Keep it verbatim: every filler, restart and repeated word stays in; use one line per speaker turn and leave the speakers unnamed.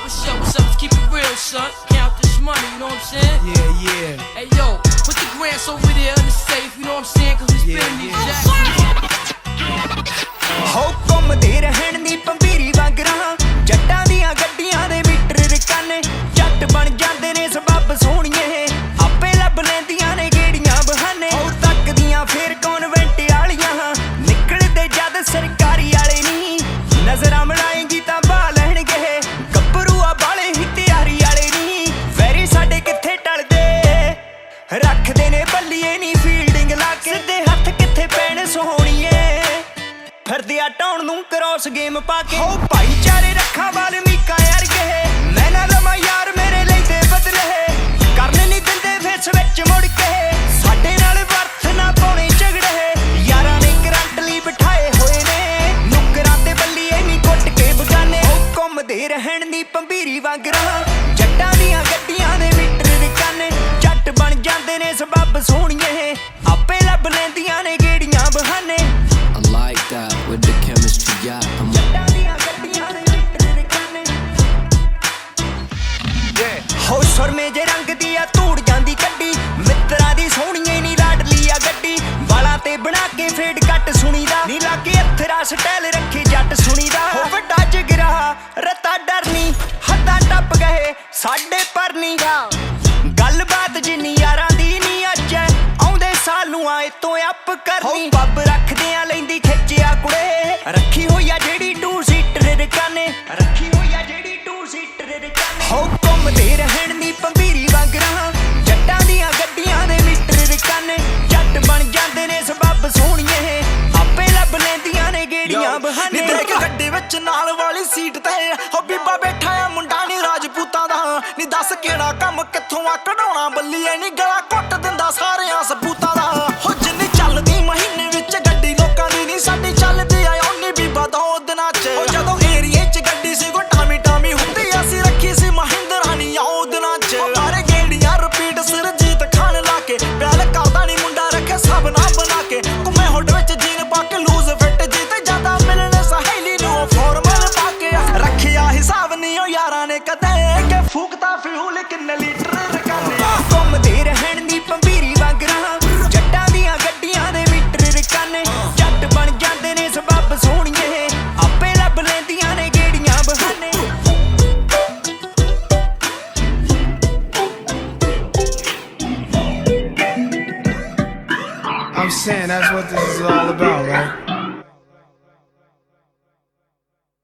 what's up, what's up? Let's keep it real, son. Count this money, you know what I'm saying?
Yeah, yeah.
Hey, yo, put the grants over there in the safe, you know what I'm saying? Cause we spending these jacks.
ਹੋ ਘੁੰਮਦੇ ਰਹਿਣ ਦੀ ਪੰਬੀਰੀ ਵਾਂਗਰਾਂ ਜੱਟਾਂ ਦੀਆਂ ਗੱਡੀਆਂ ਦੇ metre ਰਕਾਨੇ ਜੱਟ ਬਣ ਜਾਂਦੇ ਨੇ ਸਬੱਬ ਸੋਹਣੀਏ ਆਪੇ ਲੱਭ ਲੈਂਦੀਆਂ ਨੇ ਗੇੜੀਆਂ ਬਹਾਨੇ ਹੋ ਤੱਕਦੀਆਂ ਫੇਰ ਕਨਵੈਂਟ ਵਾਲੀਆਂ ਨਿਕਲਦੇ ਜਦ ਸਰਕਾਰੀ ਵਾਲੇ ਨਹੀਂ ਨਜ਼ਰਾਂ ਮਿਲਾਏਂਗੀ ਤਾਂ ਬਾ ਲੈਣਗੇ ਗੱਭਰੂਆ ਵਾਲੇ ਹੀ ਤਿਆਰੀ ਵਾਲੇ ਨਹੀਂ ਵੈਰੀ ਸਾਡੇ ਕਿੱਥੇ ਟਲਦੇ ਰੱਖਦੇ ਨੇ ਬੱਲੀਏ ਨਹੀਂ ਫੀਲਡਿੰਗ ਲਾ ਕੇ ਸਿੱਧੇ ਹੱਥ ਕਿੱਥੇ ਪੈਣ ਸੋਹਣੀਏ ਫਿਰਦੇ ਆ ਟਾਉਣ ਨੂੰ ਕ੍ਰੋਸ ਗੇਮ ਪਾ ਕੇ ਹੋ ਭਾਈਚਾਰੇ ਰੱਖਾਂ ਵਾਲਮੀਕਾਂ ਯਾਰ ਗਏ ਮੈਂ ਨਾ ਲਵਾਂ ਯਾਰ ਮੇਰੇ ਲਈ ਤੇ ਬਦਲੇ ਕਰਨ ਨਹੀਂ ਦਿੰਦੇ ਫੇਸ ਵਿੱਚ ਮੁੜ ਕੇ ਸਾਡੇ ਨਾਲ ਵਰਤ ਨਾ ਪਾਉਣੇ ਝਗੜੇ ਯਾਰਾਂ ਨੇ ਕਰੰਟ ਲਈ ਬਿਠਾਏ ਹੋਏ ਨੇ ਨੁਕਰਾਂ ਤੇ ਬੱਲੀਏ ਨਹੀਂ ਕੁੱਟ ਕੇ ਬਗਾਨੇ ਹੋ ਘੁੰਮਦੇ ਰਹਿਣ ਦੀ ਪੰਬੀਰੀ ਵਾਂਗਰਾਂ ਜੱਟਾਂ ਦੀਆਂ ਗੱਡੀਆਂ ਦੇ ਮੀਟਰ ਰਕਾਨੇ ਜੱਟ ਬਣ ਜਾਂਦੇ ਨੇ ਸਬੱਬ ਸੋਹਣੀਏ ਆਪੇ ਲੱਭ ਲੈਂਦੀਆਂ ਨੇ ਗੇੜੀਆਂ ਬਹਾਨੇ
like that with the chemistry, yeah. I'm
ਹੋ ਸੁਰਮੇ ਜੇ ਰੰਗ ਦੀ ਆ ਧੂੜ ਜਾਂਦੀ ਕੱਢੀ ਮਿੱਤਰਾਂ ਦੀ ਸੋਹਣੀਏ ਨੀ ਲਾਡਲੀ ਆ ਗੱਡੀ ਵਾਲਾਂ ਤੇ ਬਣਾ ਕੇ ਫੇਡ ਕੱਟ ਸੁਣੀਦਾ ਨੀ ਲਾਗੇ ਅਥਰਾ ਸਟਾਈਲ ਰੱਖੇ ਜੱਟ ਸੁਣੀਦਾ ਹੋ ਵੱਡਾ ਜਿਗਰਾ ਰਤਾ ਡਰਨੀ ਹੱਦਾਂ ਟੱਪ ਗਏ ਸਾਡੇ ਪਰਨੀ ਗੱਲਬਾਤ ਜਿੰਨੀ ਯਾਰਾਂ ਦੀ ਨੀ ਅੱਜ ਆਉਂਦੇ ਸਾਲ ਨੂੰ ਆਏ ਤੋਂ ਅੱਪ ਕਰਨੀ ਬੱਬ ਰੱਖਦੇ ਆ ਲੈਂਦੀ ਖਿੱਚਿਆ ਕੁੜੇ ਰੱਖੀ ਹੋਈ ਆ ਜਿਹੜੀ ਟੂ ਸੀਟਰ ਰਕਾਨੇ ਰੱਖੀ ਹੋਈ ਆ ਜਿਹੜੀ ਟੂ ਸੀਟਰ ਰਕਾਨੇ ਹੋ ਘੁੰਮਦੇ ਰਹਿਣ ਦੀ ਪੰਬੀਰੀ ਵਾਂਗਰਾਂ ਜੱਟਾਂ ਦੀਆਂ ਗੱਡੀਆਂ ਦੇ ਮੀਟਰ ਰਕਾਨੇ ਜੱਟ ਬਣ ਜਾਂਦੇ ਨੇ ਸਬੱਬ ਸੋਹਣੀਏ ਆਪੇ ਲੱਭ ਲੈਂਦੀਆਂ ਨੇ ਗੇੜੀਆਂ ਬਹਾਨੇ
ਨੀ ਦੇਖ ਗੱਡੀ ਵਿੱਚ ਨਾਲ ਵਾਲੀ ਸੀਟ ਤੇ ਹੋ ਬੀਬਾ ਬੈਠਾ ਆ ਮੁੰਡਾ ਨੀ ਰਾਜਪੂਤਾਂ ਦਾ ਨੀ ਦੱਸ ਕਿਹੜਾ ਕੰਮ ਕਿੱਥੋਂ ਆ ਕਢਾਉਣਾ ਬੱਲੀਏ ਨੀ ਗਲਾ ਘੁੱਟ ਦਿੰਦਾ ਸਾਰਿਆਂ ਸਪੂਤਾਂ ਦਾ ਹੋ ਜਿੰਨੀ ਚੱਲਦੀ ਮਹੀਨੇ ਵਿੱਚ ਗੱਡੀ ਲੋਕਾਂ ਦੀ ਨੀ ਸਾਡੀ ਚੱਲਦੀ ਆ ਓਨੀ ਬੀਬਾ ਦੋ ਦਿਨਾਂ ਚ ਹੋ ਜਦੋਂ ਏਰੀਏ ਚ ਗੱਡੀ ਸੀ ਕੋ ਟਾਮੀ ਟਾਮੀ ਹੁੰਦੀ ਅਸੀਂ ਰੱਖੀ ਸੀ ਮਹਿੰਦਰਾ ਨੀ ਆਉ ਦਿਨਾਂ ਚ ਸਾਰੇ ਗੇੜੀਆਂ ਰਿਪੀਟ ਸਰਜੀਤ ਖਾਨ ਲਾ ਕੇ ਪਿਆਲ ਕਰਦਾ ਨੀ ਮੁੰਡਾ ਰੱਖੇ ਸਭ ਨਾ ਬਣਾ ਕੇ ਘੁੰਮੇ ਹੁੱਡ ਵਿੱਚ ਜੀਨ ਪਾ ਕੇ ਲੂਜ਼ ਫਿੱਟ ਜੀ ਤੇ ਜਿਆਦਾ ਮਿਲਣੇ ਸਹੇਲੀ ਨੂੰ ਫਾਰਮਲ ਪਾ ਕੇ ਰੱਖਿਆ ਹਿਸਾਬ ਨੀ ਉਹ ਯਾਰਾਂ ਨੇ ਕਦੇ ਕਿ ਫੂਕਤਾ ਫਿਊਲ ਕਿੰਨੇ ਲੀਟਰ ਰਕਾਨੇ
ਘੁੰਮਦੇ ਰਹਿਣ ਦੀ ਪੰਬੀਰੀ ਵਾਂਗਰਾਂ ਜੱਟਾਂ ਦੀਆਂ ਗੱਡੀਆਂ ਦੇ ਮੀਟਰ ਰਕਾਨੇ ਜੱਟ ਬਣ ਜਾਂਦੇ ਨੇ ਸਬੱਬ ਸੋਹਣੀਏ ਆਪੇ ਲੱਭ ਲੈਂਦੀਆਂ ਨੇ ਗੇੜੀਆਂ ਬਹਾਨੇ
I'm saying that's what this is all about, right?